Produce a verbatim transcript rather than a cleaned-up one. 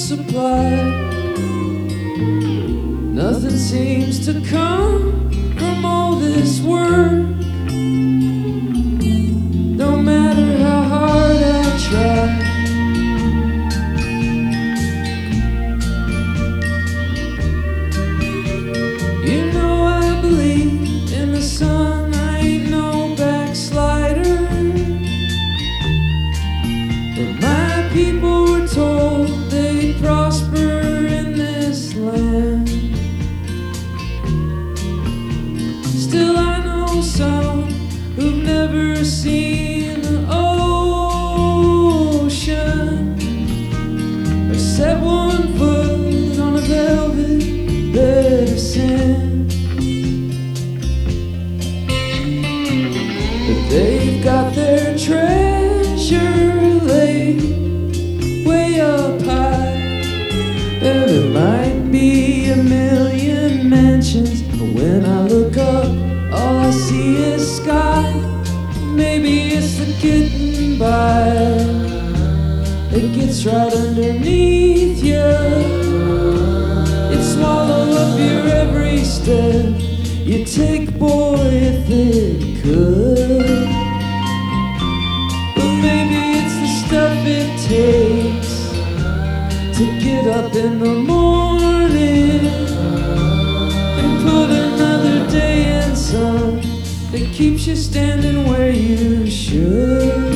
supply. Nothing seems to come from all this work. No matter how hard I try. You know I believe in the sun, I ain't no backslider. But my people were told they'd prosper in this land. Still I know some who've never seen the ocean, or set one foot on a velvet bed of sand. But they've got their treasure laid way up high. There might be a million mansions, but when I look up, all I see is sky. Maybe it's the getting by that gets right underneath you. It swallow up your every step you take, boy, if it could. But maybe it's the stuff it takes to get up in the morning and put another day in sun that keeps you standing where you should.